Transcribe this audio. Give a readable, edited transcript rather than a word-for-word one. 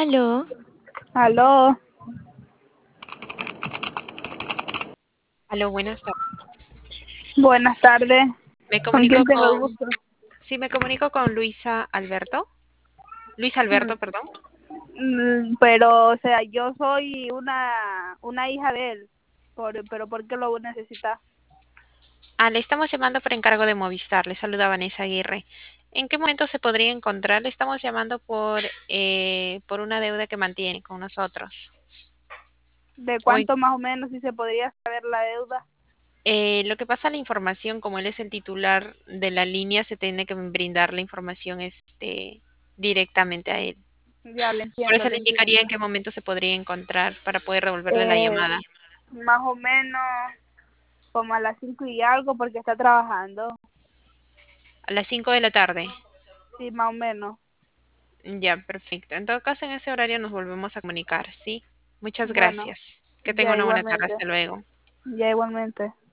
Aló, Aló, Aló, buenas tardes. buenas tardes. Me ¿Con quién comunico tengo el con, gusto? sí, me comunico con Luisa Alberto. Luis Mm, Alberto, perdón. pero, o sea, yo soy una hija de él, pero ¿por qué lo necesita? Le estamos llamando por encargo de Movistar. Le saluda Vanessa Aguirre. ¿En qué momento se podría encontrar? Le estamos llamando por una deuda que mantiene con nosotros. ¿De O en- cuánto más o menos si se podría saber la deuda? lo que pasa, la información, como él es el titular de la línea, se tiene que brindar la información directamente a él. Ya le Por entiendo, eso le le indicaría entiendo. en qué momento se podría encontrar para poder devolverle la Eh, llamada. Más o menos como a las 5 y algo porque está trabajando. A las 5 de la tarde. Sí, más o menos. Ya, perfecto. En todo caso, en ese horario nos volvemos a comunicar, ¿sí? Muchas Bueno, gracias. Que tenga ya una buena tarde. igualmente, Hasta luego. ya igualmente.